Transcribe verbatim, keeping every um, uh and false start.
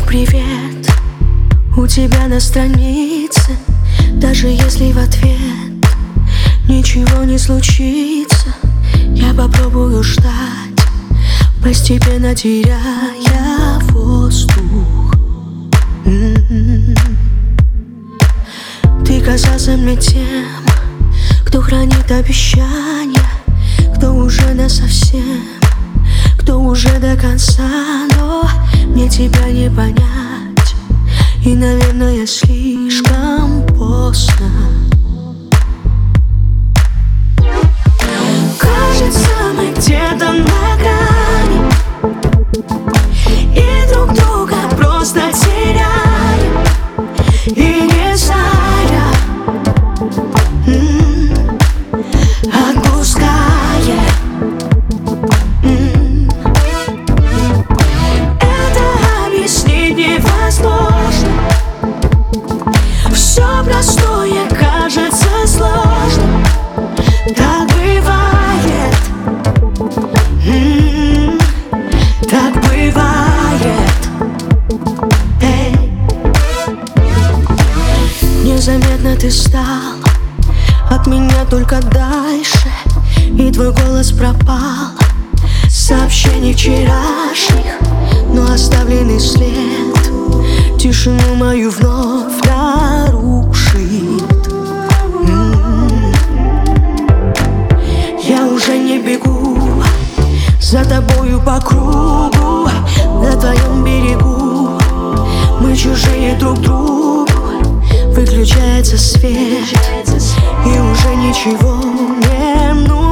привет у тебя на странице. Даже если в ответ ничего не случится, я попробую ждать, постепенно теряя воздух. М-м-м. Ты казался мне тем, кто хранит обещания, кто уже насовсем, кто уже до конца. Но мне тебя не понять, и, наверное, слишком поздно. Кажется, мы где-то на грани, и друг друга просто теряем, и не зная, м-м, отпуская. м-м. Это объяснить невозможно. Все простое кажется сложным. Так бывает, м-м, так бывает. Эй. Незаметно ты стал от меня только дальше, и твой голос пропал. Сообщений вчерашних, но оставленный след тишину мою вновь нарушит. М-м. Я уже не бегу за тобою по кругу, на твоем берегу мы чужие друг другу. Выключается свет, и уже ничего не нужно.